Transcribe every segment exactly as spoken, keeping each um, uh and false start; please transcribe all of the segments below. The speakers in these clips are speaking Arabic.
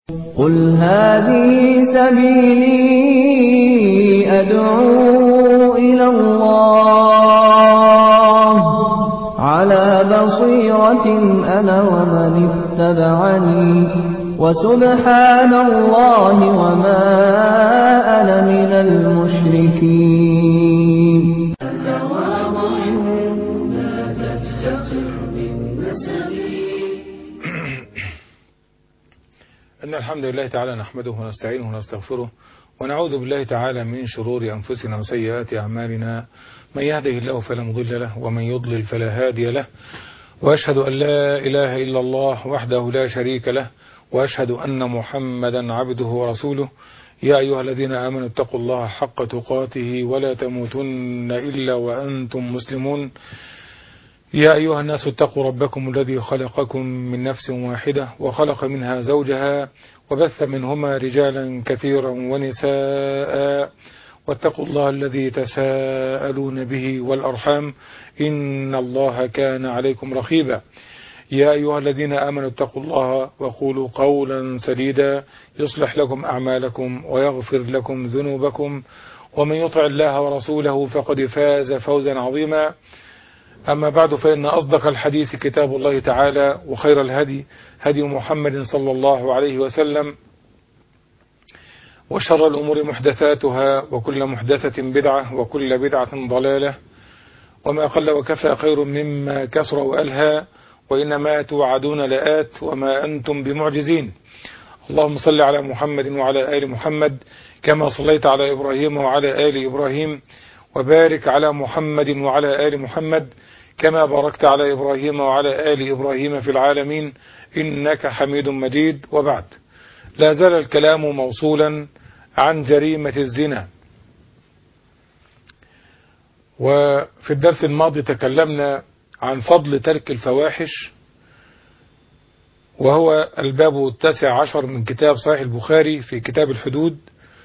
قل هذه سبيلي أدعو إلى الله على بصيرة أنا ومن اتبعني وسبحان الله وما أنا من المشركين. إن الحمد لله تعالى نحمده ونستعينه ونستغفره ونعوذ بالله تعالى من شرور أنفسنا وسيئات أعمالنا، من يهده الله فلا مضل له ومن يضلل فلا هادي له، وأشهد أن لا إله إلا الله وحده لا شريك له، وأشهد أن محمدا عبده ورسوله. يا أيها الذين آمنوا اتقوا الله حق تقاته ولا تموتن إلا وأنتم مسلمون. يا أيها الناس اتقوا ربكم الذي خلقكم من نفس واحدة وخلق منها زوجها وبث منهما رجالا كثيرا ونساء، واتقوا الله الذي تساءلون به والأرحام إن الله كان عليكم رقيبا. يا أيها الذين آمنوا اتقوا الله وقولوا قولا سديدا يصلح لكم أعمالكم ويغفر لكم ذنوبكم، ومن يطع الله ورسوله فقد فاز فوزا عظيما. أما بعد، فإن أصدق الحديث كتاب الله تعالى، وخير الهدي هدي محمد صلى الله عليه وسلم، وشر الأمور محدثاتها، وكل محدثة بدعة، وكل بدعة ضلالة، وما قل وكفى خير مما كثر وألهى، وإنما توعدون لآت وما أنتم بمعجزين. اللهم صل على محمد وعلى آل محمد كما صليت على إبراهيم وعلى آل إبراهيم، وبارك على محمد وعلى آل محمد كما باركت على إبراهيم وعلى آل إبراهيم في العالمين إنك حميد مجيد. وبعد، لا زال الكلام موصولا عن جريمة الزنا. وفي الدرس الماضي تكلمنا عن فضل ترك الفواحش، وهو الباب التاسع عشر من كتاب صحيح البخاري في كتاب الحدود.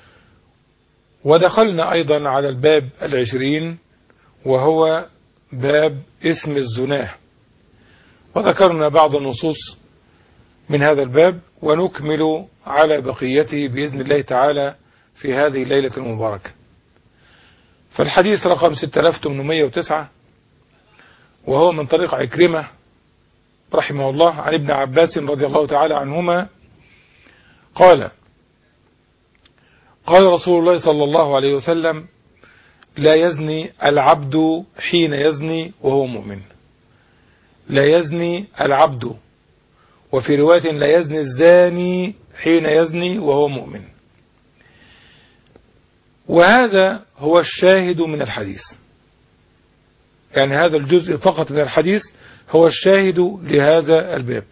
ودخلنا أيضا على الباب العشرين وهو باب اسم الزناه، وذكرنا بعض النصوص من هذا الباب، ونكمل على بقيته بإذن الله تعالى في هذه الليلة المباركة. فالحديث رقم ستة آلاف وثمانمائة وتسعة، وهو من طريق عكرمة رحمه الله عن ابن عباس رضي الله تعالى عنهما قال: قال رسول الله صلى الله عليه وسلم: لا يزني العبد حين يزني وهو مؤمن. لا يزني العبد، وفي رواية لا يزني الزاني حين يزني وهو مؤمن. وهذا هو الشاهد من الحديث، يعني هذا الجزء فقط من الحديث هو الشاهد لهذا الباب.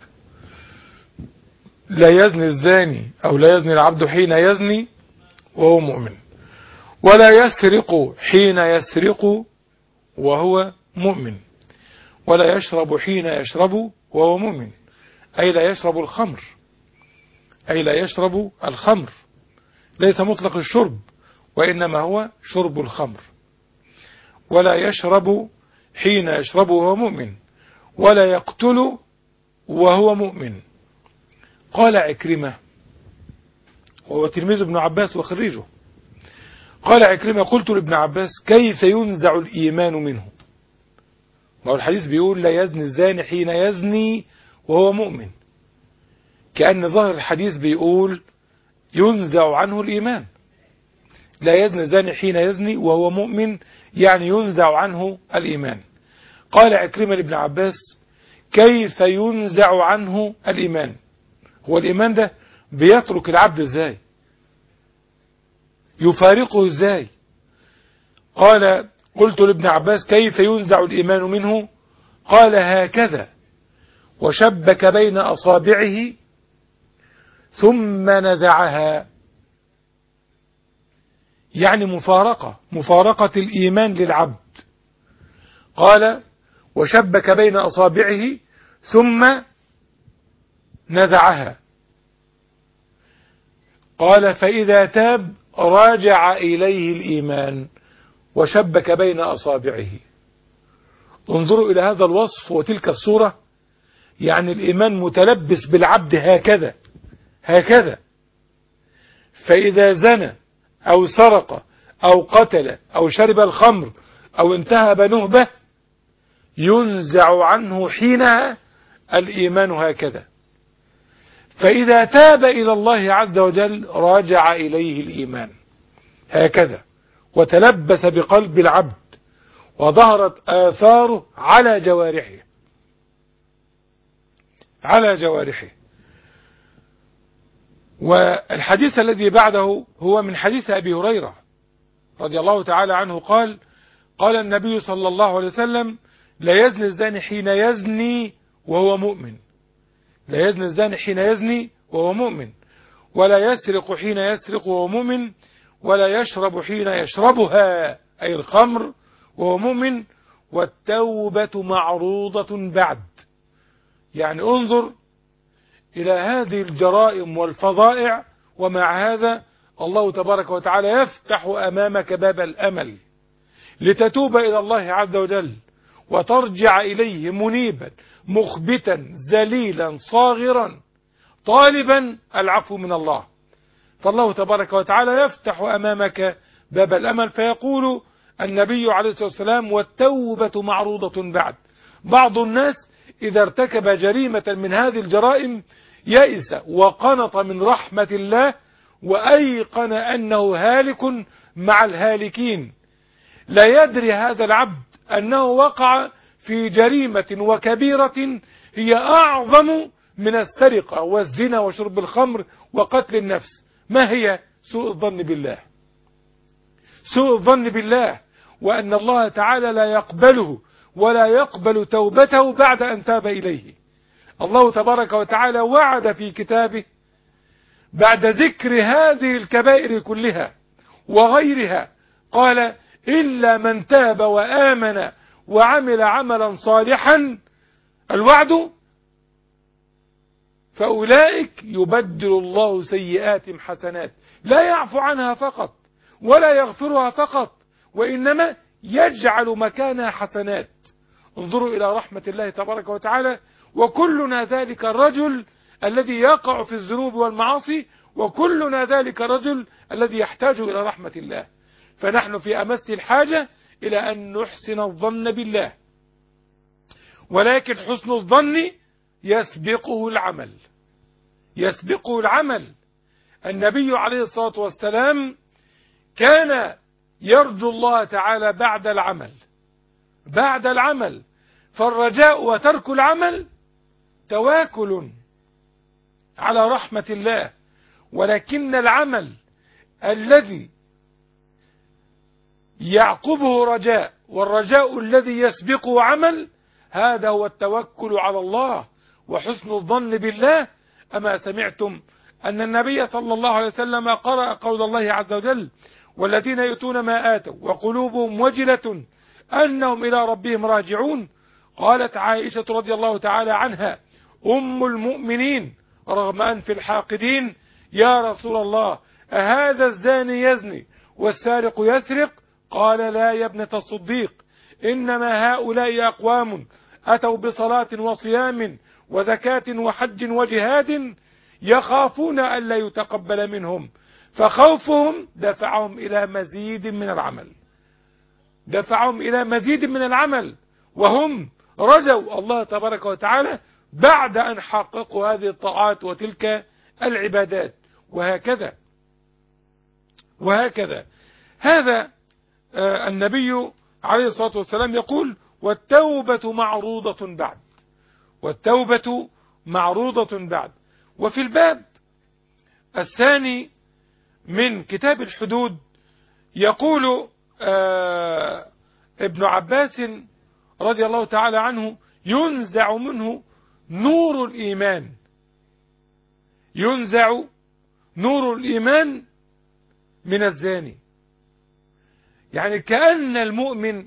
لا يزني الزاني أو لا يزني العبد حين يزني وهو مؤمن، ولا يسرق حين يسرق وهو مؤمن، ولا يشرب حين يشرب وهو مؤمن، أي لا يشرب الخمر، أي لا يشرب الخمر، ليس مطلق الشرب وإنما هو شرب الخمر. ولا يشرب حين يشرب وهو مؤمن، ولا يقتل وهو مؤمن. قال عكرمة، وهو تلميذ ابن عباس وخريجه، قال عكرمة: قلت لابن عباس: كيف ينزع الإيمان منه؟ ما هو الحديث بيقول لا يزني الزاني حين يزني وهو مؤمن، كأن ظاهر الحديث بيقول ينزع عنه الإيمان. لا يزني الزاني حين يزني وهو مؤمن، يعني ينزع عنه الإيمان. قال عكرمة لابن عباس: كيف ينزع عنه الإيمان؟ هو الإيمان ده بيترك العبد ازاي؟ يفارقه ازاي؟ قال: قلت لابن عباس: كيف ينزع الإيمان منه؟ قال: هكذا، وشبك بين أصابعه ثم نزعها، يعني مفارقة مفارقة الإيمان للعبد. قال: وشبك بين أصابعه ثم نزعها. قال: فإذا تاب راجع إليه الإيمان وشبك بين أصابعه. انظروا إلى هذا الوصف وتلك الصورة، يعني الإيمان متلبس بالعبد هكذا، هكذا. فإذا زنى أو سرق أو قتل أو شرب الخمر أو انتهب نهبة ينزع عنه حينها الإيمان هكذا. فإذا تاب إلى الله عز وجل راجع إليه الإيمان هكذا، وتلبس بقلب العبد وظهرت آثاره على جوارحه على جوارحه. والحديث الذي بعده هو من حديث أبي هريرة رضي الله تعالى عنه قال: قال النبي صلى الله عليه وسلم: لا يزني الزاني حين يزني وهو مؤمن لا يزني الزاني حين يزني وهو مؤمن ولا يسرق حين يسرق وهو مؤمن ولا يشرب حين يشربها أي الخمر وهو مؤمن والتوبة معروضة بعد. يعني انظر إلى هذه الجرائم والفظائع، ومع هذا الله تبارك وتعالى يفتح أمامك باب الأمل لتتوب إلى الله عز وجل وترجع إليه منيبا مخبتا ذليلا صاغرا طالبا العفو من الله. فالله تبارك وتعالى يفتح أمامك باب الأمل، فيقول النبي عليه الصلاة والسلام: والتوبة معروضة بعد. بعض الناس إذا ارتكب جريمة من هذه الجرائم يئس وقنط من رحمة الله وأيقن أنه هالك مع الهالكين. لا يدري هذا العبد أنه وقع في جريمة وكبيرة هي أعظم من السرقة والزنا وشرب الخمر وقتل النفس. ما هي؟ سوء الظن بالله سوء الظن بالله وأن الله تعالى لا يقبله ولا يقبل توبته بعد أن تاب إليه. الله تبارك وتعالى وعد في كتابه بعد ذكر هذه الكبائر كلها وغيرها قال: إلا من تاب وآمن وعمل عملا صالحا الوعد فأولئك يبدل الله سيئاتهم حسنات. لا يعفو عنها فقط ولا يغفرها فقط، وإنما يجعل مكانها حسنات. انظروا إلى رحمة الله تبارك وتعالى. وكلنا ذلك الرجل الذي يقع في الذنوب والمعاصي، وكلنا ذلك الرجل الذي يحتاج إلى رحمة الله. فنحن في أمس الحاجة إلى أن نحسن الظن بالله، ولكن حسن الظن يسبقه العمل يسبقه العمل. النبي عليه الصلاة والسلام كان يرجو الله تعالى بعد العمل بعد العمل فالرجاء وترك العمل تواكل على رحمة الله، ولكن العمل الذي يعقبه رجاء والرجاء الذي يسبقه عمل هذا هو التوكل على الله وحسن الظن بالله. أما سمعتم أن النبي صلى الله عليه وسلم قرأ قول الله عز وجل: والذين يؤتون ما آتوا وقلوبهم وجلة أنهم إلى ربهم راجعون. قالت عائشة رضي الله تعالى عنها أم المؤمنين رغم أنف الحاقدين: يا رسول الله، أهذا الزاني يزني والسارق يسرق؟ قال: لا يا ابنة الصديق، إنما هؤلاء أقوام أتوا بصلاة وصيام وزكاة وحج وجهاد يخافون ألا يتقبل منهم، فخوفهم دفعهم إلى مزيد من العمل دفعهم إلى مزيد من العمل وهم رجوا الله تبارك وتعالى بعد أن حققوا هذه الطاعات وتلك العبادات. وهكذا وهكذا هذا آه النبي عليه الصلاة والسلام يقول: والتوبة معروضة بعد والتوبة معروضة بعد. وفي الباب الثاني من كتاب الحدود يقول آه ابن عباس رضي الله تعالى عنه: ينزع منه نور الإيمان ينزع نور الإيمان من الزاني. يعني كأن المؤمن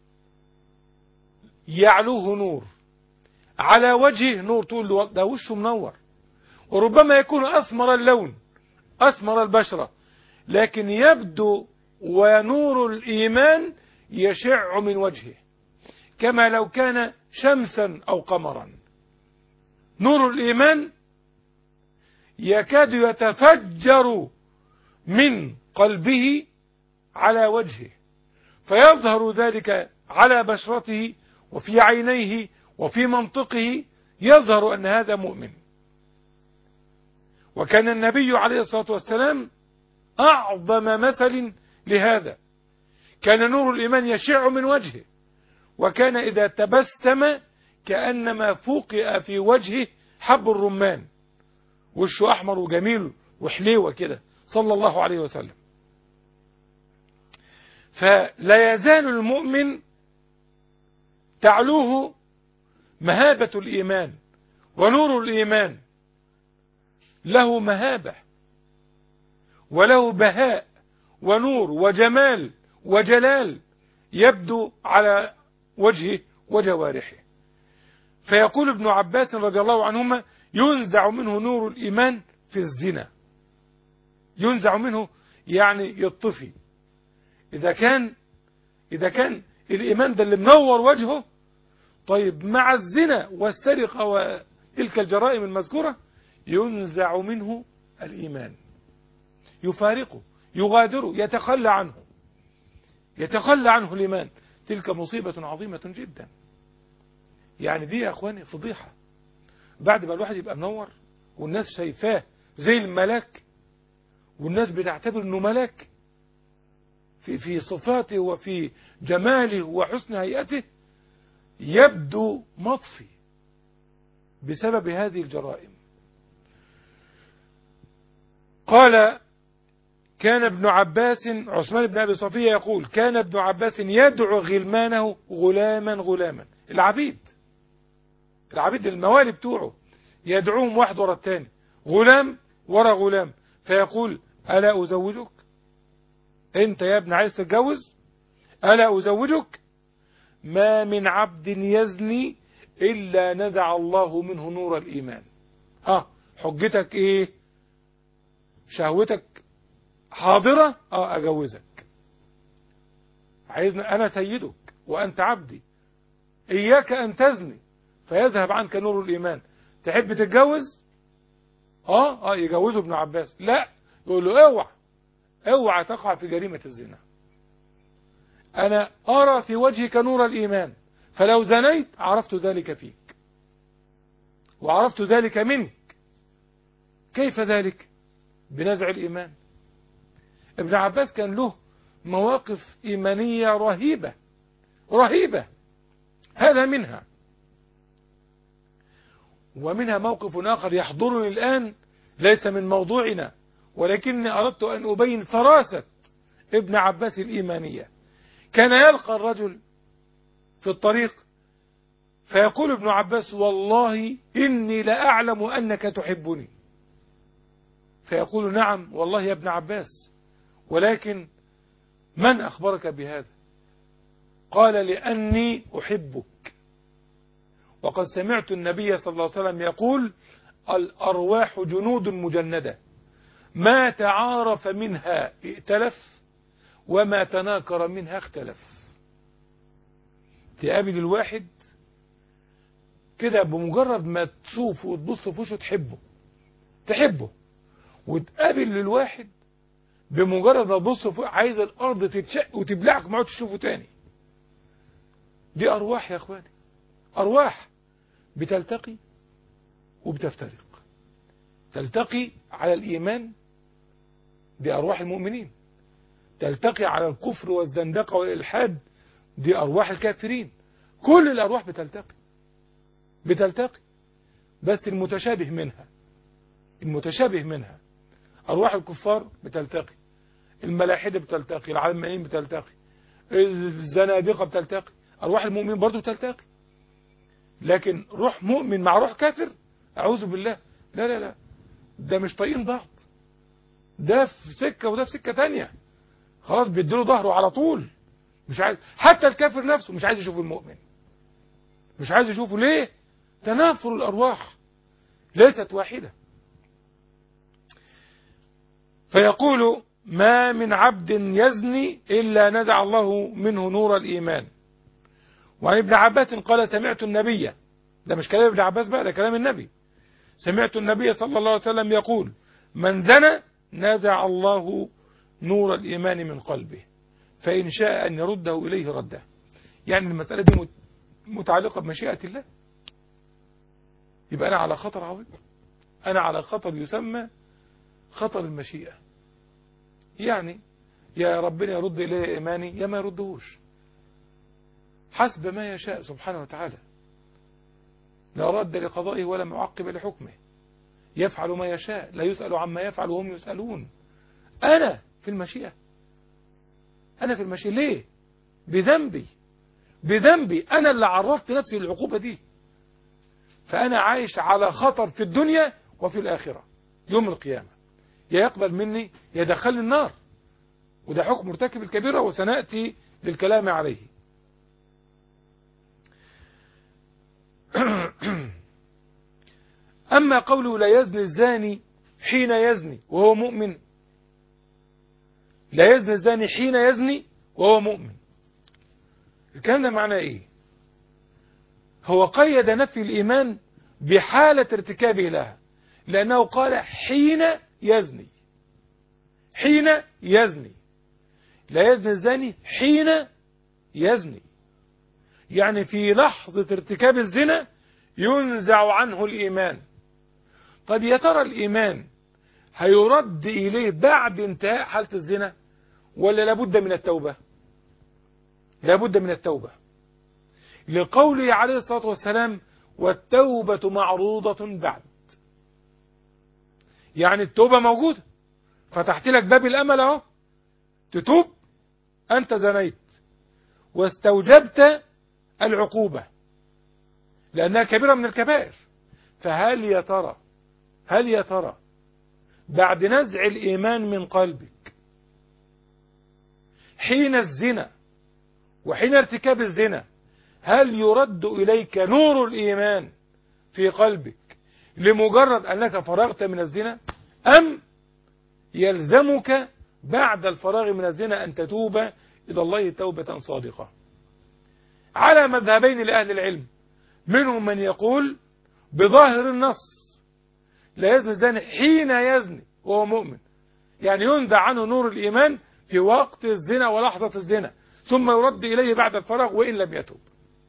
يعلوه نور على وجهه نور، تقول له ده وشه منور، وربما يكون أسمر اللون أسمر البشرة، لكن يبدو ونور الإيمان يشع من وجهه كما لو كان شمسا أو قمرا. نور الإيمان يكاد يتفجر من قلبه على وجهه، فيظهر ذلك على بشرته وفي عينيه وفي منطقه، يظهر أن هذا مؤمن. وكان النبي عليه الصلاة والسلام أعظم مثل لهذا، كان نور الإيمان يشع من وجهه، وكان إذا تبسم كأنما فوقئ في وجهه حب الرمان، وشه أحمر وجميل وحليوة كده صلى الله عليه وسلم. فلا يزال المؤمن تعلوه مهابة الإيمان ونور الإيمان، له مهابة وله بهاء ونور وجمال وجلال يبدو على وجهه وجوارحه. فيقول ابن عباس رضي الله عنهما: ينزع منه نور الإيمان في الزنا. ينزع منه يعني يطفي. إذا كان إذا كان الإيمان ده اللي منور وجهه، طيب مع الزنا والسرقة وتلك الجرائم المذكورة ينزع منه الإيمان، يفارقه، يغادره، يتخلى عنه، يتخلى عنه الإيمان. تلك مصيبة عظيمة جدا. يعني دي يا أخواني فضيحة. بعد ما الواحد يبقى منور والناس شايفاه زي الملاك، والناس بتعتبر انه ملاك في في صفاته وفي جماله وحسن هيئته، يبدو مطفي بسبب هذه الجرائم. قال: كان ابن عباس، عثمان بن أبي صفية يقول: كان ابن عباس يدعو غلمانه غلاما غلاما. العبيد العبيد الموالي بتوعه يدعوهم واحد ورا الثاني، غلام ورا غلام، فيقول: ألا أزوجك؟ أنت يا ابن عايز تتجوز؟ ألا أزوجك؟ ما من عبد يزني إلا نزع الله منه نور الإيمان. آه حجتك إيه؟ شهوتك حاضرة؟ آه أجوزك. عايزنا أنا سيدك وأنت عبدي، إياك أن تزني فيذهب عنك نور الإيمان. تحب تتجوز؟ آه آه يجوزه ابن عباس. لا، يقول له: اوعى اوعى تقع في جريمة الزنا. أنا أرى في وجهك نور الإيمان، فلو زنيت عرفت ذلك فيك وعرفت ذلك منك. كيف ذلك؟ بنزع الإيمان. ابن عباس كان له مواقف إيمانية رهيبة رهيبة، هذا منها. ومنها موقف آخر يحضرني الآن، ليس من موضوعنا، ولكني أردت أن أبين فراسة ابن عباس الإيمانية. كان يلقى الرجل في الطريق فيقول ابن عباس: والله إني لأعلم أنك تحبني. فيقول: نعم والله يا ابن عباس، ولكن من أخبرك بهذا؟ قال: لأني أحبك، وقد سمعت النبي صلى الله عليه وسلم يقول: الأرواح جنود مجندة، ما تعارف منها ائتلف وما تناكر منها اختلف. تقابل الواحد كده بمجرد ما تشوفه وتبص في وشه تحبه تحبه وتقابل للواحد بمجرد ما تبص فوق عايز الأرض تتشق وتبلعك ما عادش تشوفه تاني. دي أرواح يا أخواني، أرواح بتلتقي وبتفترق. تلتقي على الإيمان، دي أرواح المؤمنين. تلتقي على الكفر والزندقة والإلحاد، دي أرواح الكافرين. كل الأرواح بتلتقي بتلتقي بس المتشابه منها المتشابه منها أرواح الكفار بتلتقي، الملاحدة بتلتقي، العلمانيين بتلتقي، الزنادقة بتلتقي، أرواح المؤمنين برضو بتلتقي. لكن روح مؤمن مع روح كافر، أعوذ بالله، لا لا لا، ده مش طايقين بعض، ده في سكة وده في سكة تانية، خلاص بيديله ظهره على طول، مش عايز. حتى الكافر نفسه مش عايز يشوف المؤمن، مش عايز يشوفه. ليه؟ تنافر الأرواح ليست واحدة. فيقول: ما من عبد يزني إلا نزع الله منه نور الإيمان. وعن ابن عباس قال: سمعت النبي، ده مش كلام ابن عباس بقى، ده كلام النبي، سمعت النبي صلى الله عليه وسلم يقول من زنى نزع الله نور الإيمان من قلبه فإن شاء أن يرده إليه رده. يعني المسألة دي متعلقة بمشيئة الله. يبقى أنا على خطر عظيم، أنا على خطر يسمى خطر المشيئة. يعني يا ربنا يرد إليه إيماني يا ما يردهوش، حسب ما يشاء سبحانه وتعالى، لا رد لقضائه ولا معقب لحكمه، يفعل ما يشاء، لا يسأل عما يفعل وهم يسألون. أنا في المشيئة، أنا في المشيئة. ليه؟ بذنبي بذنبي أنا اللي عرضت نفسي للعقوبة دي. فأنا عايش على خطر في الدنيا وفي الآخرة يوم القيامة، يا يقبل مني يدخلني النار، وده حكم مرتكب الكبيرة وسنأتي للكلام عليه. أما قوله لا يزني الزاني حين يزني وهو مؤمن، لا يزني الزاني حين يزني وهو مؤمن، الكلام ده معناه ايه؟ هو قيد نفي الإيمان بحالة ارتكابه لها، لأنه قال حين يزني، حين يزني، لا يزني الزاني حين يزني، يعني في لحظة ارتكاب الزنا ينزع عنه الإيمان. طب يا ترى الإيمان هيرد إليه بعد انتهاء حالة الزنا ولا لابد من التوبة؟ لابد من التوبة، لقوله عليه الصلاة والسلام والتوبة معروضة بعد. يعني التوبة موجودة، فتحت لك باب الأمل اهو، تتوب، أنت زنيت واستوجبت العقوبة لأنها كبيرة من الكبائر. فهل يا ترى هل يا ترى بعد نزع الإيمان من قلبك حين الزنا وحين ارتكاب الزنا هل يرد إليك نور الإيمان في قلبك لمجرد أنك فرغت من الزنا، أم يلزمك بعد الفراغ من الزنا أن تتوب إلى الله توبة صادقة؟ على مذهبين لأهل العلم، منهم من يقول بظاهر النص لا يزني الزاني حين يزني وهو مؤمن، يعني ينزع عنه نور الإيمان في وقت الزنا ولحظة الزنا، ثم يرد إليه بعد الفراغ وإن لم يتوب.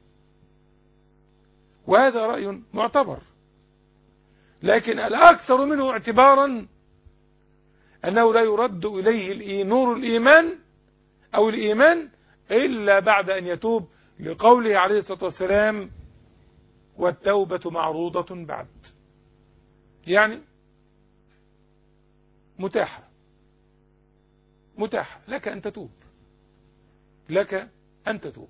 وهذا رأي معتبر، لكن الأكثر منه اعتبارا أنه لا يرد إليه نور الإيمان أو الإيمان إلا بعد أن يتوب، لقوله عليه الصلاة والسلام والتوبة معروضة بعد. يعني متاحة متاحة لك أن تتوب، لك أن تتوب.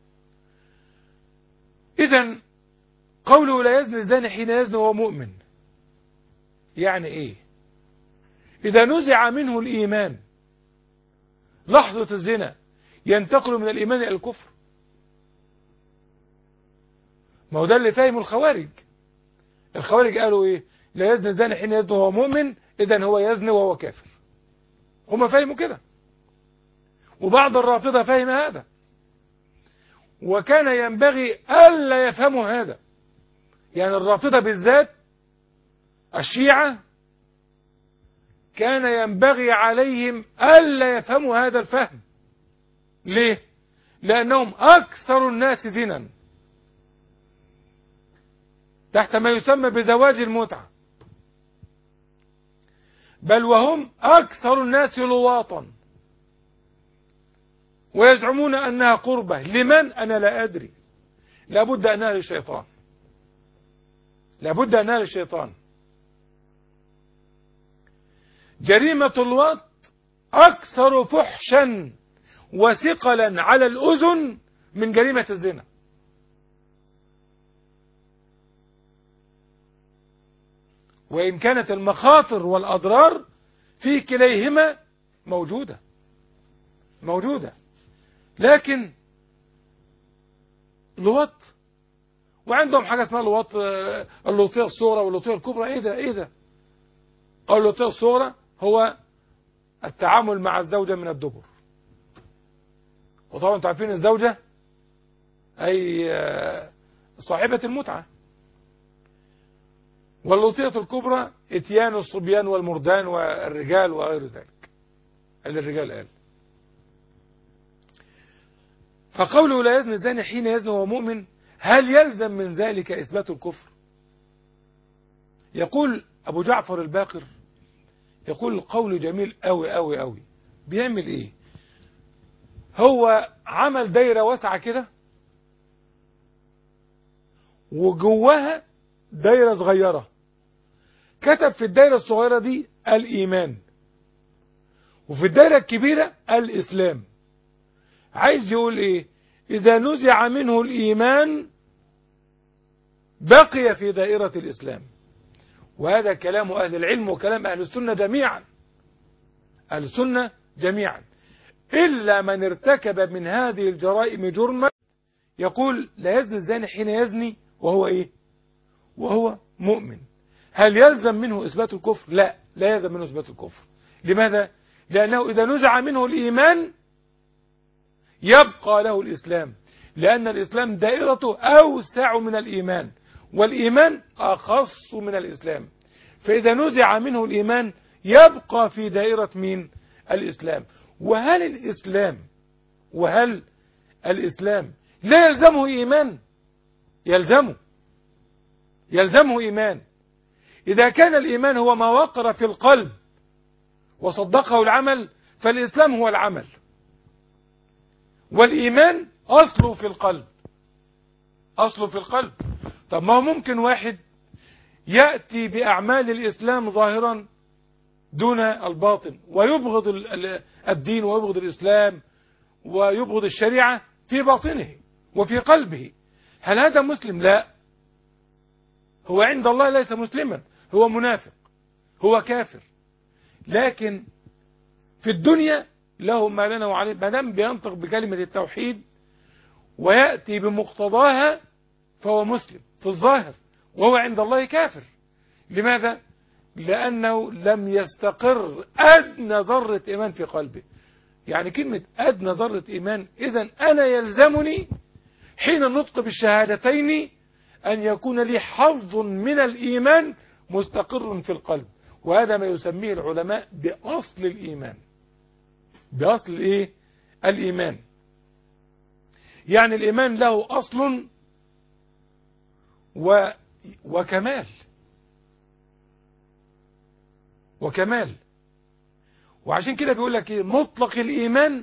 إذن قوله لا يزني الزاني حين يزني وهو مؤمن، يعني إيه؟ إذا نزع منه الإيمان لحظة الزنا ينتقل من الإيمان إلى الكفر؟ ما هو ده اللي فاهم الخوارج. الخوارج قالوا إيه؟ لا يزني الزاني حين يزني وهو مؤمن، إذن هو يزني وهو كافر. هم فهموا كده، وبعض الرافضة فهم هذا، وكان ينبغي ألا يفهموا هذا. يعني الرافضة بالذات الشيعة كان ينبغي عليهم ألا يفهموا هذا الفهم. ليه؟ لأنهم أكثر الناس زنا تحت ما يسمى بزواج المتعة، بل وهم أكثر الناس لواطا، ويزعمون أنها قربة. لمن؟ أنا لا أدري، لابد أنها للشيطان، لابد أنها للشيطان. جريمة الوط أكثر فحشا وثقلا على الأذن من جريمة الزنا. وإن كانت المخاطر والأضرار في كليهما موجودة موجودة لكن لوط، وعندهم حاجة اسمها لوط، اللوطية الصغرى واللوطية الكبرى. ايه ده ايه ده اللوطية الصغرى هو التعامل مع الزوجة من الدبر، وطبعا انتم عارفين الزوجة أي صاحبة المتعة، واللوطية الكبرى اتيان الصبيان والمردان والرجال وغير ذلك اللي الرجال قال. فقوله لا يزني الزاني حين يزني وهو مؤمن، هل يلزم من ذلك إثبات الكفر؟ يقول أبو جعفر الباقر، يقول القول جميل أوي أوي أوي. بيعمل إيه؟ هو عمل دايرة واسعة كده وجواها دايرة صغيرة، كتب في الدايرة الصغيرة دي الإيمان، وفي الدايرة الكبيرة الإسلام. عايز يقول إيه؟ إذا نزع منه الإيمان بقي في دائرة الإسلام. وهذا كلام أهل العلم وكلام أهل السنة جميعا، أهل السنة جميعا، إلا من ارتكب من هذه الجرائم جرما يقول لا يزني الزاني حين يزني وهو إيه؟ وهو مؤمن. هل يلزم منه إثبات الكفر؟ لا، لا يلزم منه إثبات الكفر. لماذا؟ لأنه إذا نزع منه الإيمان يبقى له الإسلام، لأن الإسلام دائرته أوسع من الإيمان، والإيمان أخص من الإسلام. فإذا نزع منه الإيمان يبقى في دائرة مين؟ الإسلام. وهل الإسلام وهل الإسلام لا يلزمه إيمان؟ يلزمه يلزمه إيمان. إذا كان الإيمان هو ما وقر في القلب وصدقه العمل، فالإسلام هو العمل، والإيمان أصله في القلب، أصله في القلب. طب ما هو ممكن واحد يأتي بأعمال الإسلام ظاهرا دون الباطن، ويبغض الدين ويبغض الإسلام ويبغض الشريعة في باطنه وفي قلبه. هل هذا مسلم؟ لا، هو عند الله ليس مسلما، هو منافق، هو كافر. لكن في الدنيا له ما لنا وعليه، ما دام بينطق بكلمة التوحيد ويأتي بمقتضاها فهو مسلم في الظاهر، وهو عند الله كافر. لماذا؟ لأنه لم يستقر أدنى ذرة إيمان في قلبه. يعني كلمة أدنى ذرة إيمان، إذن أنا يلزمني حين النطق بالشهادتين أن يكون لي حظ من الإيمان مستقر في القلب، وهذا ما يسميه العلماء بأصل الإيمان. بأصل إيه؟ الإيمان. يعني الإيمان له أصل و... وكمال وكمال وعشان كده بيقول لك إيه؟ مطلق الإيمان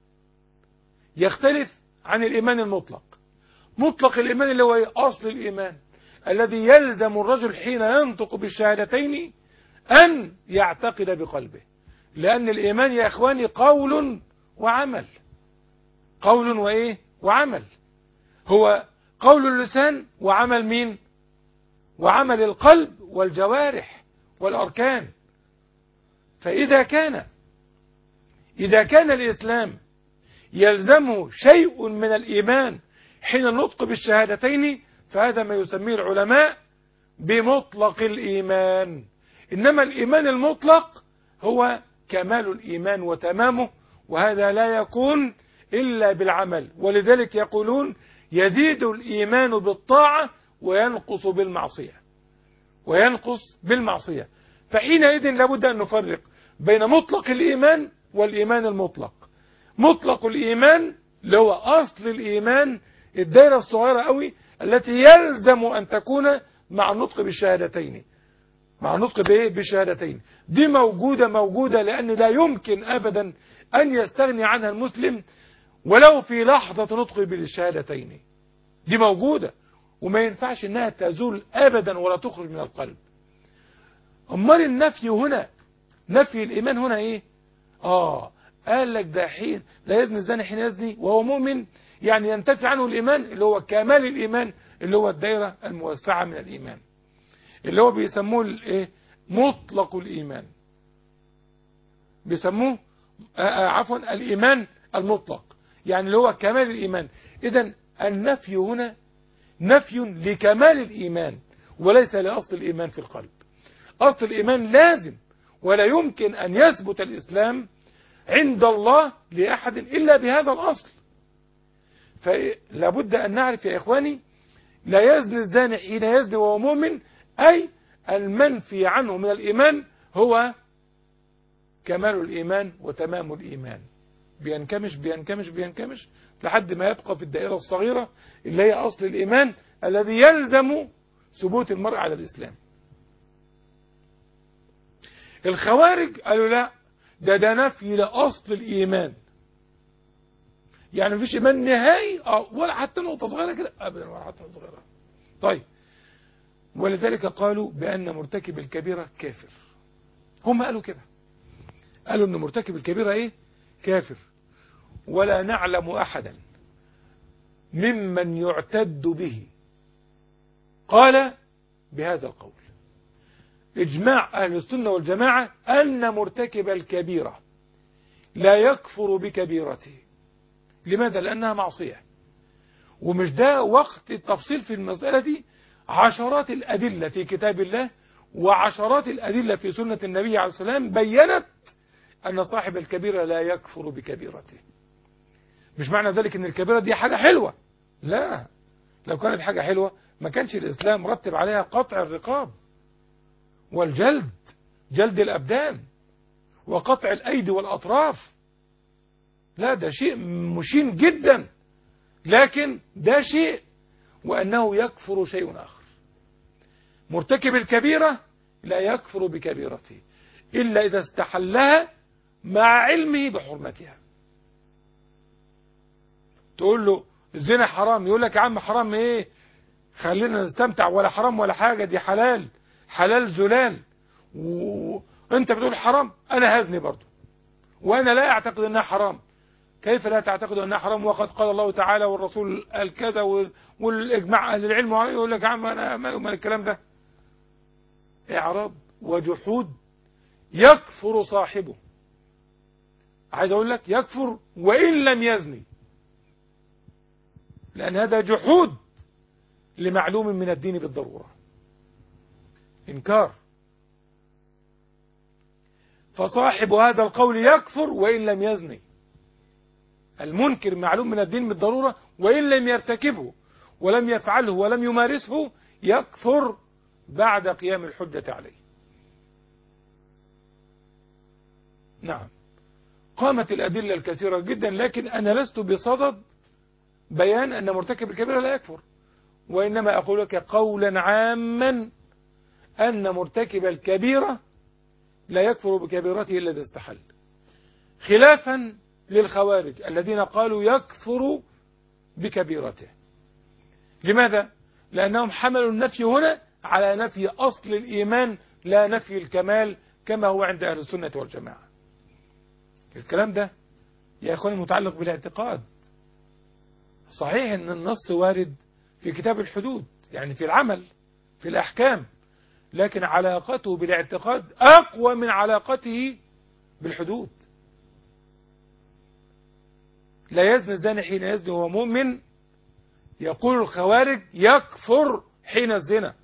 يختلف عن الإيمان المطلق. مطلق الإيمان اللي هو أصل الإيمان الذي يلزم الرجل حين ينطق بالشهادتين أن يعتقد بقلبه، لأن الإيمان يا إخواني قول وعمل، قول وإيه؟ وعمل. هو قول اللسان وعمل مين؟ وعمل القلب والجوارح والأركان. فإذا كان إذا كان الإسلام يلزمه شيء من الإيمان حين النطق بالشهادتين، فهذا ما يسميه العلماء بمطلق الإيمان. إنما الإيمان المطلق هو كمال الإيمان وتمامه، وهذا لا يكون إلا بالعمل. ولذلك يقولون يزيد الإيمان بالطاعة وينقص بالمعصية وينقص بالمعصية. فحينئذ لابد أن نفرق بين مطلق الإيمان والإيمان المطلق. مطلق الإيمان اللي هو أصل الإيمان، الدائرة الصغيرة قوي التي يلزم أن تكون مع النطق بالشهادتين، مع النطق بإيه؟ بالشهادتين. دي موجودة موجودة لأن لا يمكن أبدا أن يستغني عنها المسلم ولو في لحظة نطق بالشهادتين. دي موجودة وما ينفعش أنها تزول أبدا ولا تخرج من القلب. أمال النفي هنا، نفي الإيمان هنا إيه؟ آه قال لك ده حين لا يزني الزاني حين يزني وهو مؤمن، يعني ينتفي عنه الإيمان اللي هو كمال الإيمان، اللي هو الدائرة الموسعة من الإيمان، اللي هو بيسموه الايه؟ مطلق الإيمان، بيسموه عفوا الإيمان المطلق، يعني اللي هو كمال الإيمان. إذن النفي هنا نفي لكمال الإيمان وليس لأصل الإيمان في القلب. أصل الإيمان لازم، ولا يمكن أن يثبت الإسلام عند الله لأحد إلا بهذا الأصل. فلابد أن نعرف يا إخواني لا يزني الزاني حين يزني وهو مؤمن، أي المنفي عنه من الإيمان هو كمال الإيمان وتمام الإيمان، بينكمش بينكمش بينكمش لحد ما يبقى في الدائرة الصغيرة اللي هي أصل الإيمان الذي يلزم ثبوت المرء على الإسلام. الخوارج قالوا لا، ده ده نفي لأصل الإيمان، يعني مفيش إيمان نهائي ولا حتى نقطة صغيرة كده أبدا، ولا حتى نقطة صغيرة. طيب، ولذلك قالوا بأن مرتكب الكبيرة كافر. هم قالوا كده، قالوا أن مرتكب الكبيرة إيه؟ كافر. ولا نعلم أحدا ممن يعتد به قال بهذا القول. إجماع أهل السنة والجماعة أن مرتكب الكبيرة لا يكفر بكبيرته. لماذا؟ لأنها معصية. ومش ده وقت التفصيل في المسألة دي، عشرات الأدلة في كتاب الله وعشرات الأدلة في سنة النبي عليه الصلاة والسلام بيّنت أن صاحب الكبيرة لا يكفر بكبيرته. مش معنى ذلك أن الكبيرة دي حاجة حلوة، لا، لو كانت حاجة حلوة ما كانش الإسلام رتب عليها قطع الرقاب والجلد، جلد الأبدان وقطع الأيدي والأطراف. لا، ده شيء مشين جدا، لكن ده شيء وأنه يكفر شيء آخر. مرتكب الكبيرة لا يكفر بكبيرته إلا إذا استحلها مع علمه بحرمتها. تقول له الزنا حرام، يقول لك يا عم حرام ايه، خلينا نستمتع، ولا حرام ولا حاجة، دي حلال، حلال زلال، وانت بتقول حرام، انا هزني برضو وانا لا اعتقد انها حرام. كيف لا تعتقد انها حرام وقد قال الله تعالى والرسول قال كذا والاجماع اهل العلم؟ يقول لك يا عم انا ما الكلام ده اعراض وجحود يكفر صاحبه. عايز اقول لك يكفر وان لم يزني، لان هذا جحود لمعلوم من الدين بالضرورة، انكار. فصاحب هذا القول يكفر وان لم يزني. المنكر معلوم من الدين بالضرورة وان لم يرتكبه ولم يفعله ولم يمارسه يكفر بعد قيام الحجة عليه. نعم، قامت الأدلة الكثيرة جدا، لكن أنا لست بصدد بيان أن مرتكب الكبيرة لا يكفر، وإنما أقول لك قولا عاما أن مرتكب الكبيرة لا يكفر بكبيرته إلا إذا استحل، خلافا للخوارج الذين قالوا يكفر بكبيرته. لماذا؟ لأنهم حملوا النفي هنا على نفي أصل الإيمان لا نفي الكمال كما هو عند أهل السنة والجماعة. الكلام ده يا أخواني متعلق بالاعتقاد. صحيح أن النص وارد في كتاب الحدود، يعني في العمل في الأحكام، لكن علاقته بالاعتقاد أقوى من علاقته بالحدود. لا يزني الزاني حين يزني وهو مؤمن، يقول الخوارج يكفر حين الزنا،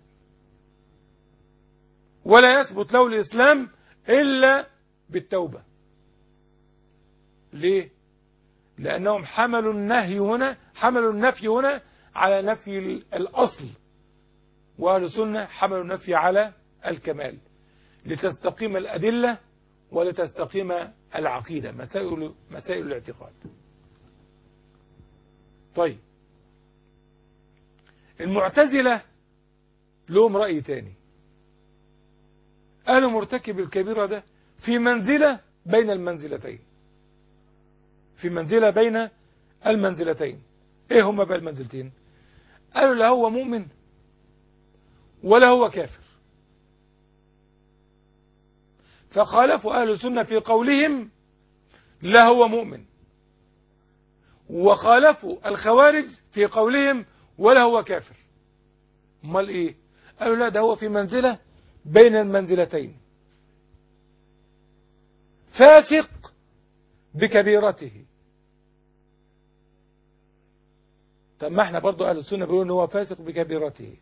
ولا يثبت له الإسلام إلا بالتوبة. ليه؟ لأنهم حملوا النهي هنا حملوا النفي هنا على نفي الأصل، وأهل السنة حملوا النفي على الكمال، لتستقيم الأدلة ولتستقيم العقيدة، مسائل مسائل الاعتقاد. طيب، المعتزلة لهم رأي تاني، قالوا مرتكب الكبيرة ده في منزلة بين المنزلتين، في منزلة بين المنزلتين. ايه هما بقى المنزلتين؟ قالوا لا هو مؤمن ولا هو كافر، فخالفوا أهل السنة في قولهم لا هو مؤمن، وخالفوا الخوارج في قولهم ولا هو كافر. امال ايه؟ قالوا لا ده هو في منزلة بين المنزلتين، فاسق بكبيرته. طب ما احنا برضو اهل السنة بيقولوا ان هو فاسق بكبيرته.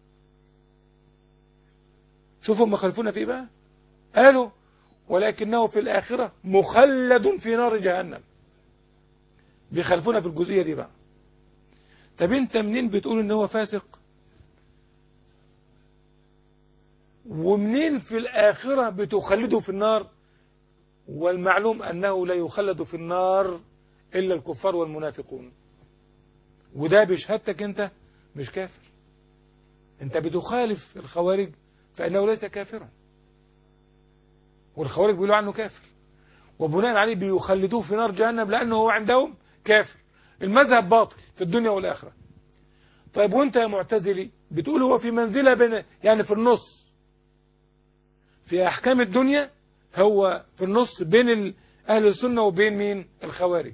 شوفوا هم خلفونا في ايه بقى؟ قالوا ولكنه في الآخرة مخلد في نار جهنم. بيخلفونا في الجزئية دي بقى. طب انت منين بتقول ان هو فاسق ومنين في الآخرة بتخلده في النار؟ والمعلوم أنه لا يخلد في النار إلا الكفار والمنافقون، وده بشهادتك أنت مش كافر، أنت بتخالف الخوارج فإنه ليس كافرا، والخوارج بيقولوا عنه كافر، وبناء عليه بيخلدوه في نار جهنم لأنه هو عندهم كافر. المذهب باطل في الدنيا والآخرة. طيب وانت يا معتزلي بتقول هو في منزلة بين، يعني في النص في أحكام الدنيا، هو في النص بين أهل السنة وبين مين؟ الخوارج.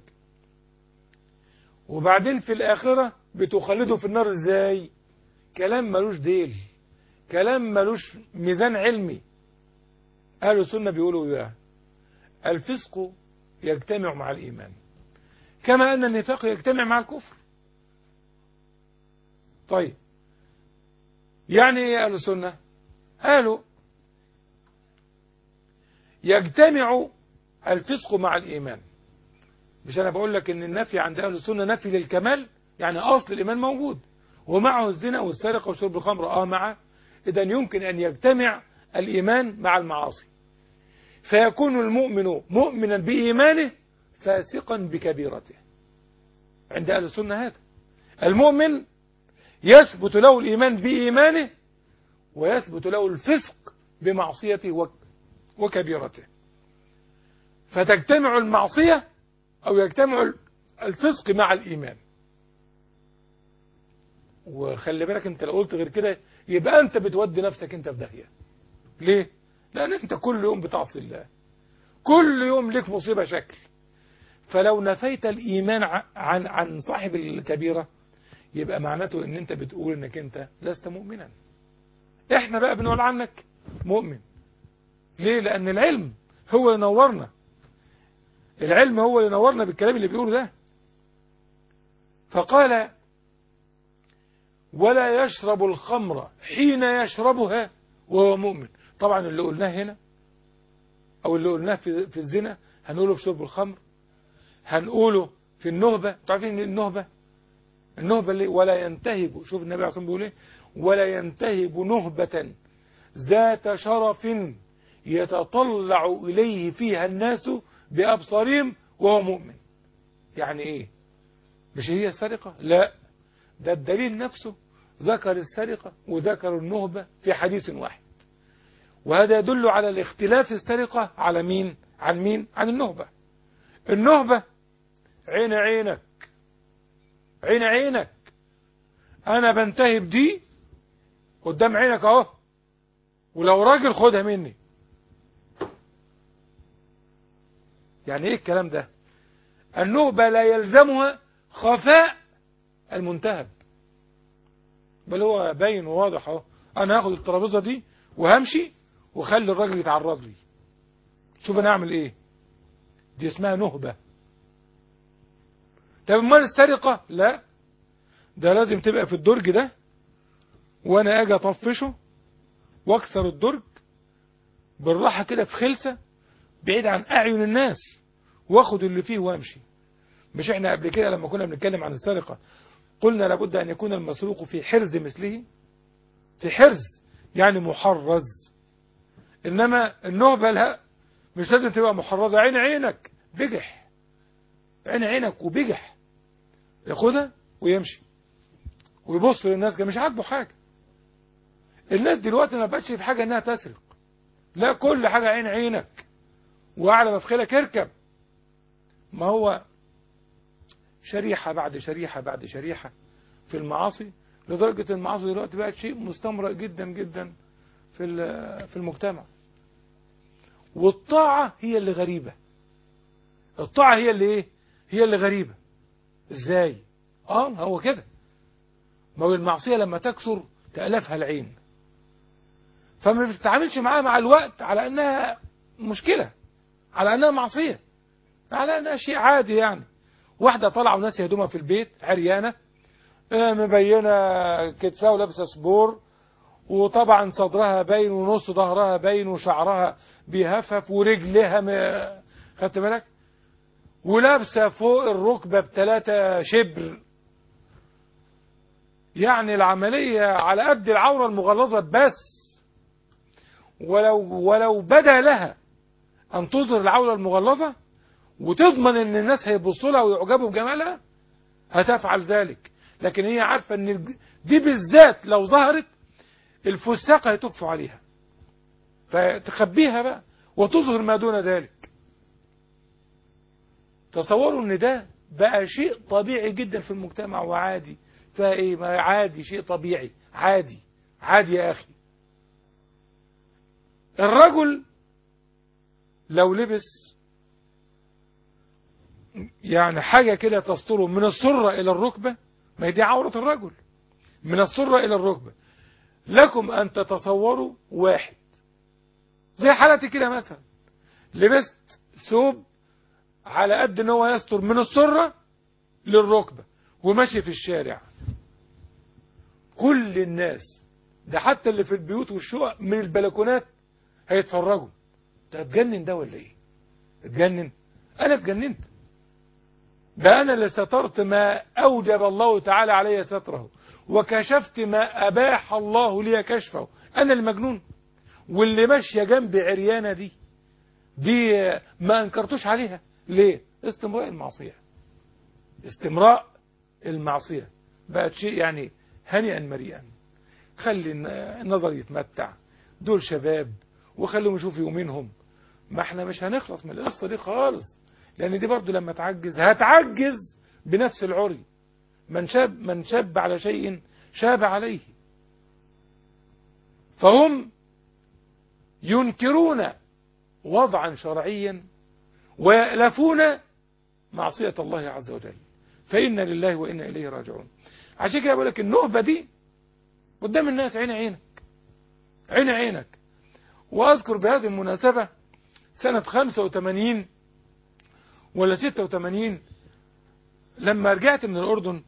وبعدين في الآخرة بتخلده في النار ازاي؟ كلام ملوش ديل، كلام ملوش ميزان علمي. أهل السنة بيقولوا ايه؟ الفسق يجتمع مع الإيمان كما أن النفاق يجتمع مع الكفر. طيب يعني ايه أهل السنة؟ قالوا يجتمع الفسق مع الإيمان. مش أنا بقول لك إن النفي عند أهل السنة نفي للكمال، يعني أصل الإيمان موجود ومعه الزنا والسرقة وشرب الخمر، آه معه، إذن يمكن أن يجتمع الإيمان مع المعاصي، فيكون المؤمن مؤمنا بإيمانه فاسقا بكبيرته. عند أهل السنة هذا المؤمن يثبت له الإيمان بإيمانه ويثبت له الفسق بمعصيته وكبيرته، فتجتمع المعصية أو يجتمع الفسق مع الإيمان. وخلي بالك انت لو قلت غير كده يبقى انت بتودي نفسك انت في داهية. ليه؟ لأن انت كل يوم بتعصي الله، كل يوم لك مصيبة شكل. فلو نفيت الإيمان عن عن صاحب الكبيرة يبقى معناته ان انت بتقول انك انت لست مؤمنا. احنا بقى بنقول عنك مؤمن. ليه؟ لأن العلم هو ينورنا، العلم هو ينورنا بالكلام اللي بيقوله ده. فقال ولا يشرب الخمر حين يشربها وهو مؤمن. طبعا اللي قلناه هنا او اللي قلناه في, في الزنا هنقوله في شرب الخمر، هنقوله في النهبة. تعرفين النهبة؟ النهبة اللي ولا ينتهب، شوف النبي عليه الصلاة والسلام بيقول ايه؟ ولا ينتهب نهبة ذات شرف يتطلع إليه فيها الناس بأبصارهم وهو مؤمن. يعني ايه؟ مش هي السرقة؟ لا، ده الدليل نفسه ذكر السرقة وذكر النهبة في حديث واحد، وهذا يدل على الاختلاف السرقة على مين؟ عن مين؟ عن النهبة. النهبة عين عينك، عين عينك، أنا بنتهب دي قدام عينك أهو، ولو راجل خدها مني. يعني ايه الكلام ده؟ النهبة لا يلزمها خفاء المنتهب، بل هو باين وواضح اهو، انا هاخد الترابيزه دي وهمشي وخلي الراجل يتعرض لي، شوف انا اعمل ايه. دي اسمها نهبة. طب امال السرقة؟ لا، ده لازم تبقى في الدرج ده وانا اجي اطفشه واكسر الدرج بالراحة كده في خلسة بعيد عن اعين الناس واخد اللي فيه وامشي. مش احنا قبل كده لما كنا بنتكلم عن السرقة قلنا لابد ان يكون المسروق في حرز مثله، في حرز يعني محرز. انما النهبة لا، مش لازم تبقى محرزة، عين عينك بجح، عين عينك وبجح، ياخدها ويمشي ويبص للناس مش عاجبه حاجة. الناس دلوقتي ما بقتش في حاجة انها تسرق، لا، كل حاجة عين عينك واعلى مفخلك اركب. ما هو شريحة بعد شريحة بعد شريحة في المعاصي، لدرجة المعاصي دلوقتي بقت شيء مستمرئ جدا جدا في في المجتمع. والطاعة هي اللي غريبة، الطاعة هي اللي ايه؟ هي اللي غريبة. ازاي؟ اه هو كده. ما هو المعصية لما تكثر تألفها العين، فما بتتعاملش معاها مع الوقت على انها مشكلة، على انها معصية، على انها شيء عادي. يعني واحدة طالعة وناس يهدومها في البيت عريانة مبينة كتفها ولابسة سبور، وطبعا صدرها باين ونص ظهرها باين وشعرها بيهفف ورجلها م... خدت بالك، ولابسة فوق الركبة بثلاثة شبر. يعني العملية على قد العورة المغلظة بس. ولو, ولو بدا لها أن تظهر العولة المغلظة وتضمن أن الناس هيبصوا لها ويعجبوا بجمالها هتفعل ذلك. لكن هي عارفة أن دي بالذات لو ظهرت الفساق هيتفوا عليها، فتخبيها بقى وتظهر ما دون ذلك. تصوروا أن ده بقى شيء طبيعي جدا في المجتمع وعادي. فايه ما عادي، شيء طبيعي عادي. عادي يا أخي. الرجل لو لبس يعني حاجة كده تستره من السرة إلى الركبة، ما هي دي عورة الرجل، من السرة إلى الركبة. لكم أن تتصوروا واحد زي حالتي كده مثلا، لبست ثوب على قد ان هو يستر من السرة للركبة وماشي في الشارع، كل الناس ده حتى اللي في البيوت والشقق من البلكونات هيتفرجوا. ده اتجنن ده ولا ايه؟ اتجنن؟ انا اتجننت. ده انا اللي سترت ما اوجب الله تعالى علي ستره وكشفت ما اباح الله لي كشفه. انا المجنون؟ واللي ماشيه جنبي عريانه دي دي ما انكرتوش عليها ليه؟ استمراء المعصيه. استمراء المعصيه بقت شيء يعني هنيئا مريئا. خلي النظر يتمتع، دول شباب وخليهم يشوفوا يومينهم. ما احنا مش هنخلص من القصه دي خالص، لان دي برضو لما تعجز هتعجز بنفس العري. من شاب من شاب على شيء شاب عليه. فهم ينكرون وضعا شرعيا ويألفون معصية الله عز وجل. فإنا لله وإنا إليه راجعون. عشان كده بقول لك النهبة دي قدام الناس عين عينك، عين عينك. وأذكر بهذه المناسبة سنة خمسة وثمانين ولا ستة وثمانين لما رجعت من الأردن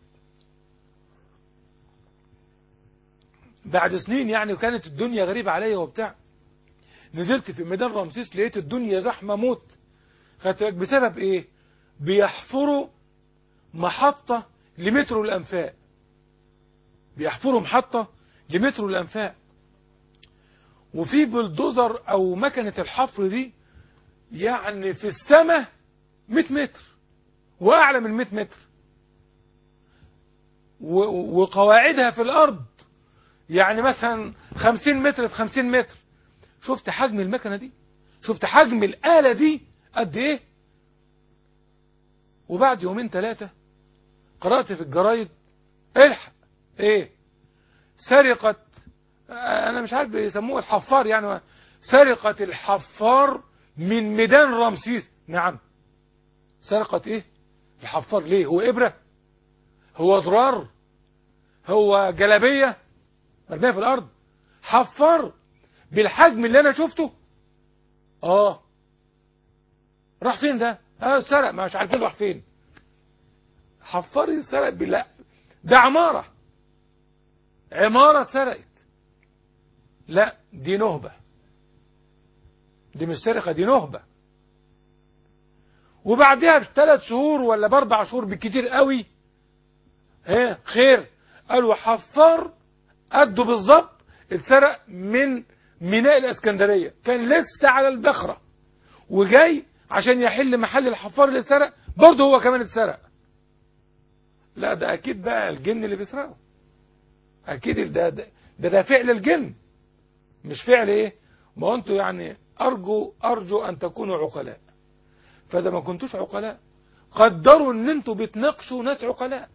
بعد سنين يعني، وكانت الدنيا غريبة عليا وبتاع. نزلت في ميدان رمسيس لقيت الدنيا زحمة موت. خدت بالك بسبب ايه؟ بيحفروا محطة لمترو الأنفاق. بيحفروا محطة لمترو الأنفاق، وفي بلدوزر او مكنة الحفر دي يعني في السماء مئة متر واعلى من مئة متر، وقواعدها في الارض يعني مثلا خمسين متر في خمسين متر. شفت حجم المكنة دي؟ شفت حجم الآلة دي قد ايه؟ وبعد يومين ثلاثة قرأت في الجرايد الحق ايه؟ سرقة، انا مش عارف يسموه الحفار يعني، سرقة الحفار من ميدان رمسيس. نعم، سرقة ايه الحفار؟ ليه؟ هو ابرة؟ هو زرار؟ هو جلابية مرمية في الارض؟ حفار بالحجم اللي انا شفته. اه راح فين ده؟ اه سرق، مش عارفين راح فين. حفار سرق بالله؟ ده عمارة، عمارة سرقت. لا دي نهبة، دي مش سرقة، دي نهبة. وبعدها بثلاث شهور ولا باربع شهور بالكتير قوي ايه خير، قالوا حفار قده بالظبط اتسرق من ميناء الاسكندرية، كان لسه على البخرة وجاي عشان يحل محل الحفار اللي اتسرق، برضه هو كمان اتسرق. لا ده اكيد بقى الجن اللي بيسرقه، اكيد ده ده, ده ده فعل الجن مش فعل ايه. ما هو انتوا يعني ارجو ارجو ان تكونوا عقلاء، فاذا ما كنتوش عقلاء قدروا ان انتوا بتناقشوا ناس عقلاء.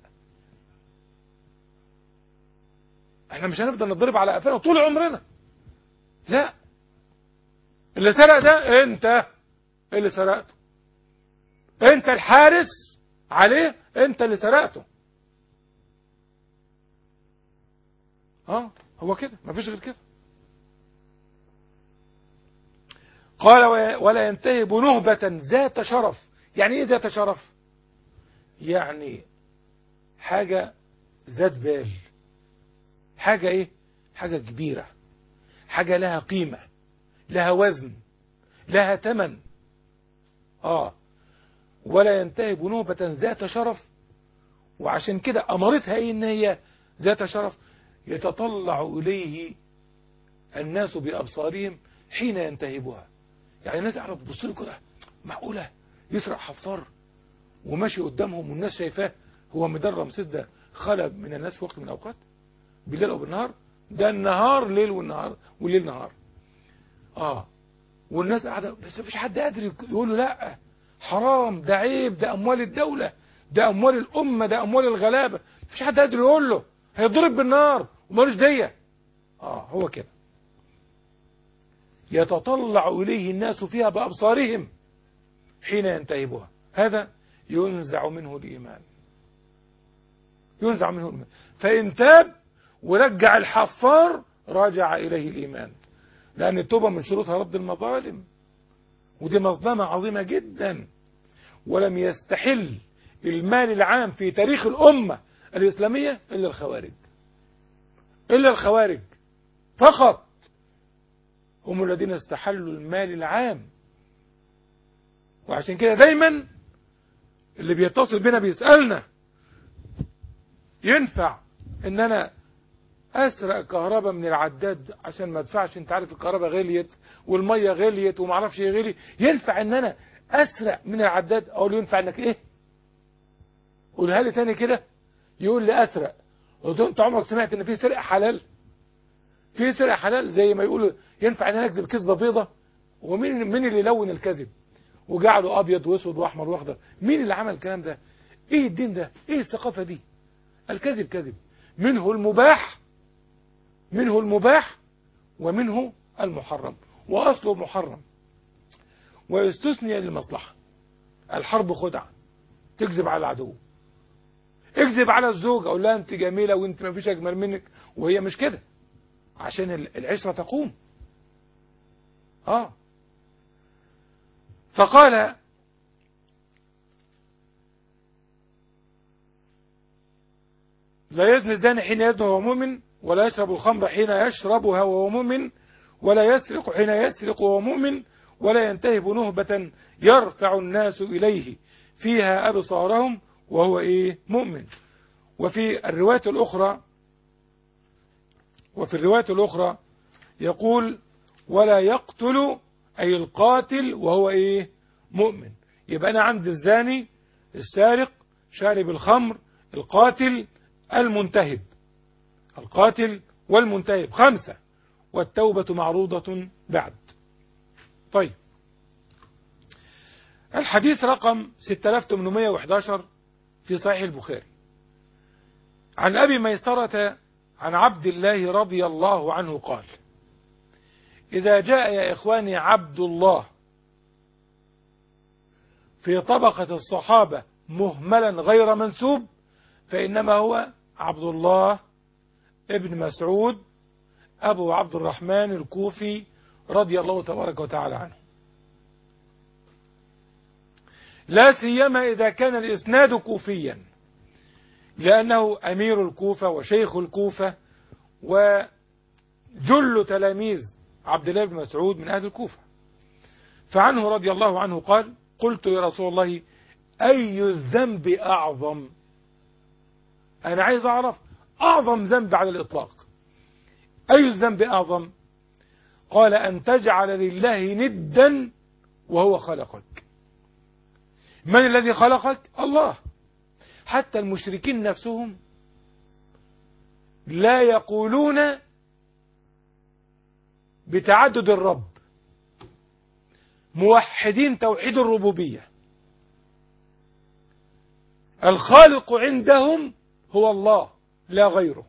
احنا مش هنفضل نضرب على قفانا طول عمرنا. لا، اللي سرق ده انت اللي سرقته، انت الحارس عليه، انت اللي سرقته. اه هو كده، مفيش غير كده. قال ولا ينتهب نهبة ذات شرف. يعني ايه ذات شرف؟ يعني حاجة ذات بال، حاجة ايه؟ حاجة كبيرة، حاجة لها قيمة، لها وزن، لها ثمن. اه ولا ينتهب نهبة ذات شرف. وعشان كده امرتها ايه ان هي ذات شرف؟ يتطلع اليه الناس بابصارهم حين ينتهبها. يعني الناس قاعدة تبص له كده، معقولة يسرق حفار وماشي قدامهم والناس شايفاه؟ هو مدار رمسيس ده خلى من الناس في وقت من الأوقات بالليل أو بالنهار؟ ده النهار ليل والنهار والليل نهار. آه والناس قاعدة بس مفيش حد قادر يقول له لا حرام، ده عيب، ده أموال الدولة، ده أموال الأمة، ده أموال الغلابة. مفيش حد قادر يقول له، هيضرب بالنار ومالوش دية. آه هو كده يتطلع إليه الناس فيها بأبصارهم حين ينتهبها. هذا ينزع منه الإيمان، ينزع منه الإيمان. فإن تاب ورجع الحفار رجع إليه الإيمان، لأن التوبة من شروطها رد المظالم، ودي مظلمة عظيمة جدا. ولم يستحل المال العام في تاريخ الأمة الإسلامية إلا الخوارج، إلا الخوارج فقط هم الذين استحلوا المال العام. وعشان كده دايما اللي بيتصل بنا بيسألنا ينفع ان انا اسرق كهرباء من العداد عشان ما ادفعش؟ انت عارف الكهرباء غليت والميه غليت وما اعرفش ايه غلي، ينفع ان انا اسرق من العداد؟ اقول له ينفع انك ايه؟ قولها لي تاني كده. يقول لي اسرق. قلت له انت عمرك سمعت ان في سرقه حلال؟ في سرقه حلال زي ما يقولوا ينفع ان انا اكذب كذبه بيضه؟ ومين مين اللي يلون الكذب وجعله ابيض واسود واحمر واخضر؟ مين اللي عمل الكلام ده؟ ايه الدين ده؟ ايه الثقافه دي؟ الكذب كذب، منه المباح، منه المباح ومنه المحرم، واصله محرم ويستثني للمصلحه. الحرب خدعه، تكذب على العدو، اكذب على الزوجه، اقول لها انت جميله وانت ما فيش اجمل منك وهي مش كده، عشان العشره تقوم. اه فقال لا يزني الزاني حين يزني وهو مؤمن، ولا يشرب الخمر حين يشربها وهو مؤمن، ولا يسرق حين يسرق وهو مؤمن، ولا ينتهب نهبة يرفع الناس إليه فيها أبصارهم وهو إيه؟ مؤمن. وفي الرواية الأخرى وفي الرواية الأخرى يقول ولا يقتل أي القاتل وهو إيه؟ مؤمن. يبقى أنا عند الزاني، السارق، شارب الخمر، القاتل، المنتهب، القاتل والمنتهب خمسة، والتوبة معروضة بعد. طيب الحديث رقم ستة آلاف وثمانمائة وأحد عشر في صحيح البخاري عن أبي ميسرة عن عبد الله رضي الله عنه قال إذا جاء يا إخواني عبد الله في طبقة الصحابة مهملا غير منسوب فإنما هو عبد الله ابن مسعود أبو عبد الرحمن الكوفي رضي الله تبارك وتعالى عنه، لا سيما إذا كان الإسناد كوفيا، لأنه أمير الكوفة وشيخ الكوفة وجل تلاميذ عبد الله بن مسعود من أهل الكوفة. فعنه رضي الله عنه قال قلت يا رسول الله أي الذنب أعظم؟ أنا عايز أعرف أعظم ذنب على الإطلاق، أي الذنب أعظم؟ قال أن تجعل لله ندا وهو خلقك. من الذي خلقك؟ الله. حتى المشركين نفسهم لا يقولون بتعدد الرب، موحدين توحيد الربوبية. الخالق عندهم هو الله لا غيره.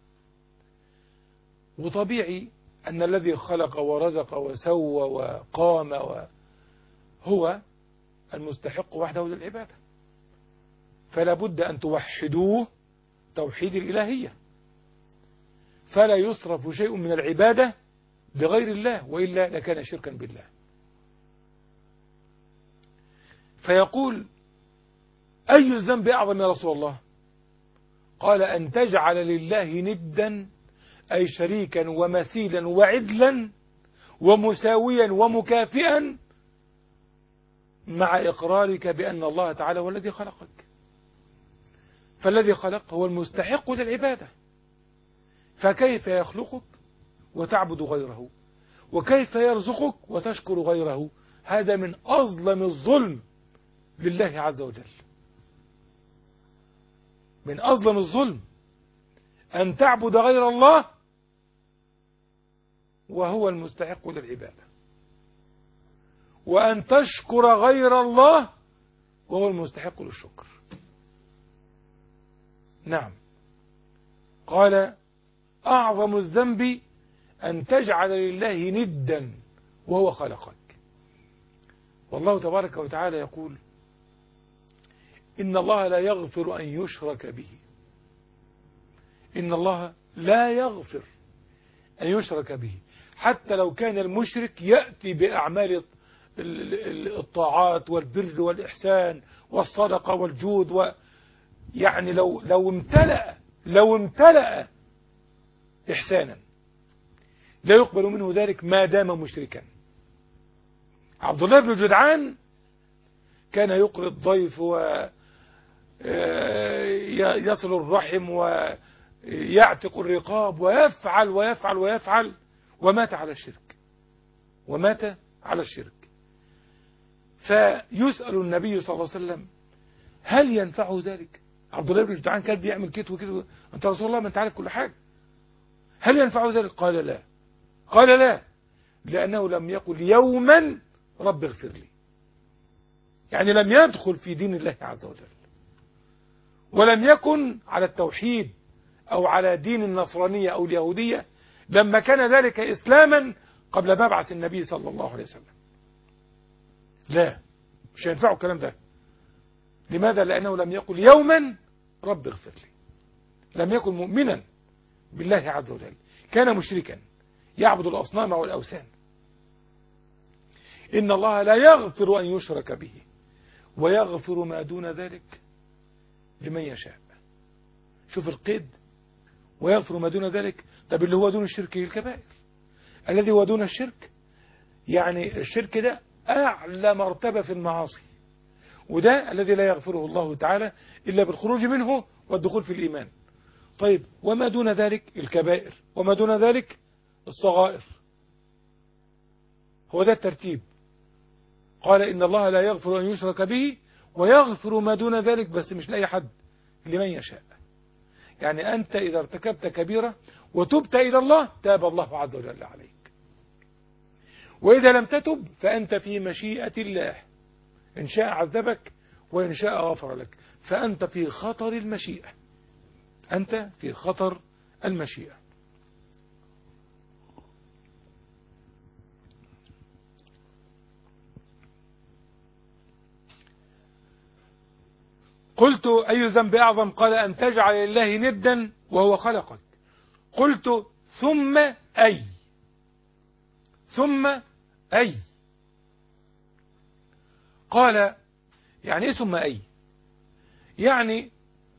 وطبيعي أن الذي خلق ورزق وسوى وقام هو المستحق وحده للعبادة، فلا بد أن توحدوه توحيد الإلهية، فلا يصرف شيء من العبادة بغير الله وإلا لكان شركا بالله. فيقول أي الذنب أعظم يا رسول الله؟ قال أن تجعل لله ندا أي شريكا ومثيلا وعدلا ومساويا ومكافئا مع إقرارك بأن الله تعالى هو الذي خلقك. فالذي خلق هو المستحق للعبادة، فكيف يخلقك وتعبد غيره؟ وكيف يرزقك وتشكر غيره؟ هذا من أظلم الظلم لله عز وجل. من أظلم الظلم أن تعبد غير الله وهو المستحق للعبادة، وأن تشكر غير الله وهو المستحق للشكر. نعم، قال أعظم الذنب أن تجعل لله ندا وهو خلقك. والله تبارك وتعالى يقول إن الله لا يغفر أن يشرك به. إن الله لا يغفر أن يشرك به، حتى لو كان المشرك يأتي بأعمال الطاعات والبر والإحسان والصدقة والجود و يعني لو لو امتلأ لو امتلأ إحسانا لا يقبل منه ذلك ما دام مشركا. عبد الله بن جدعان كان يقري الضيف ويصل الرحم ويعتق الرقاب ويفعل ويفعل ويفعل ومات على الشرك ومات على الشرك. فيسأل النبي صلى الله عليه وسلم هل ينفعه ذلك؟ عبد الله بن جدعان كان بيعمل كده وكده، أنت رسول الله ما أنت عارف كل حاجة، هل ينفعه ذلك؟ قال لا. قال لا لأنه لم يقل يوما رب اغفر لي، يعني لم يدخل في دين الله عز وجل، ولم يكن على التوحيد أو على دين النصرانية أو اليهودية لما كان ذلك إسلاما قبل مبعث النبي صلى الله عليه وسلم. لا، مش هينفعه الكلام ده. لماذا؟ لأنه لم يقل يوما رب اغفر لي، لم يكن مؤمنا بالله عز وجل، كان مشركا يعبد الأصنام والأوثان. إن الله لا يغفر أن يشرك به ويغفر ما دون ذلك لمن يشاء. شوف القيد، ويغفر ما دون ذلك. طب اللي هو دون الشرك الكبائر، الذي هو دون الشرك، يعني الشرك ده أعلى مرتبة في المعاصي، وده الذي لا يغفره الله تعالى إلا بالخروج منه والدخول في الإيمان. طيب وما دون ذلك الكبائر، وما دون ذلك الصغائر. هو ده الترتيب. قال إن الله لا يغفر أن يشرك به ويغفر ما دون ذلك، بس مش لأي حد، لمن يشاء. يعني أنت إذا ارتكبت كبيرة وتبت إلى الله تاب الله عز وجل عليك، وإذا لم تتب فأنت في مشيئة الله، إن شاء عذبك وإن شاء غفر لك، فأنت في خطر المشيئة، أنت في خطر المشيئة. قلت أي ذنب أعظم؟ قال أن تجعل لله ندا وهو خلقك. قلت ثم أي ثم أي قال يعني إيه ثم أي؟ يعني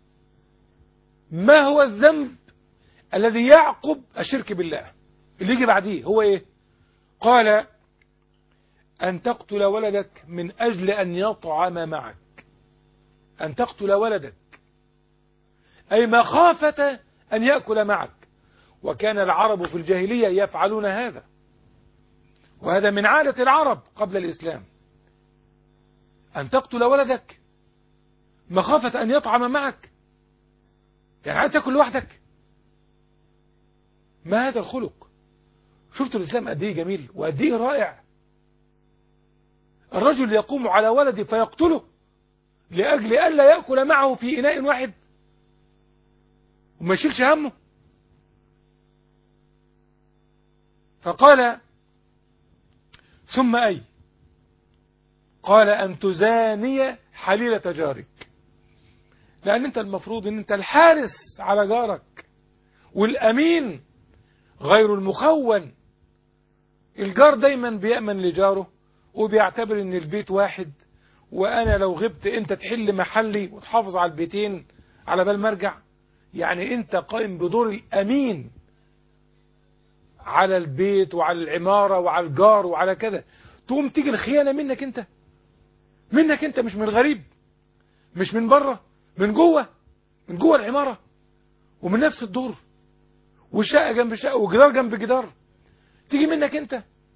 ما هو الذنب الذي يعقب الشرك بالله اللي يجي بعديه؟ هو إيه؟ قال أن تقتل ولدك من أجل أن يطعم معك. أن تقتل ولدك أي مخافة أن يأكل معك. وكان العرب في الجاهلية يفعلون هذا، وهذا من عادة العرب قبل الإسلام. أن تقتل ولدك مخافة أن يطعم معك، يعني عايز تأكل لوحدك. ما هذا الخلق؟ شفتوا الإسلام قد إيه جميل وقد إيه رائع. الرجل يقوم على ولده فيقتله لأجل ألا يأكل معه في إناء واحد وما يشيلش همه. فقال ثم أي؟ قال أن تزاني حليلة جارك، لأن أنت المفروض أن أنت الحارس على جارك والأمين غير المخون. الجار دايما بيأمن لجاره وبيعتبر أن البيت واحد، وأنا لو غبت أنت تحل محلي وتحافظ على البيتين على بال ما ارجع. يعني أنت قائم بدور الأمين على البيت وعلى العمارة وعلى الجار وعلى كذا. تقوم تيجي الخيانة منك أنت، منك أنت، مش من غريب، مش من بره، من جوه، من جوه العمارة ومن نفس الدور، والشقة جنب شقة وجدار جنب جدار، تيجي منك أنت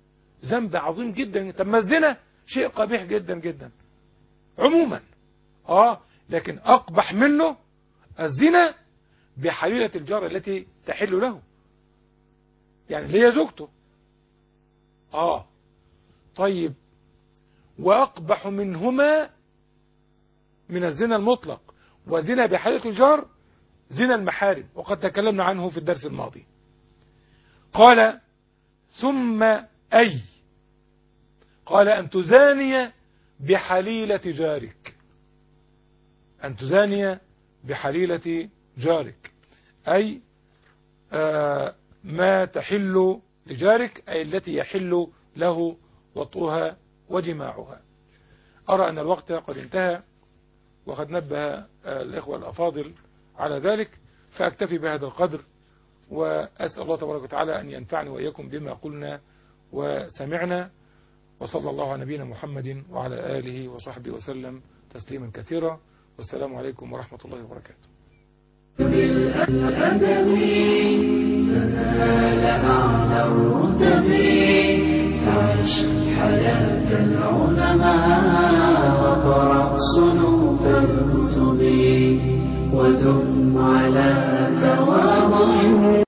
ذنب عظيم جدا. طب ما الزنا شيء قبيح جدا جدا عموما، اه لكن اقبح منه الزنا بحليلة الجار التي تحل له، يعني اللي هي زوجته. اه طيب، واقبح منهما من الزنا المطلق وزنا بحليلة الجار زنا المحارم، وقد تكلمنا عنه في الدرس الماضي. قال ثم أي قال أن تزاني بحليلة جارك، أن تزاني بحليلة جارك أي آه ما تحل لجارك، أي التي يحل له وطئها وجماعها. أرى أن الوقت قد انتهى، وقد نبه الإخوة الأفاضل على ذلك، فأكتفي بهذا القدر، وأسأل الله تبارك وتعالى أن ينفعني وإياكم بما قلنا وسمعنا، وصلى الله على نبينا محمد وعلى آله وصحبه وسلم تسليما كثيرا، والسلام عليكم ورحمة الله وبركاته. بالأدب تنال أعلى الرتب، فعش حياة العلماء وقرأ صنوف الكتب، ودم على تواضع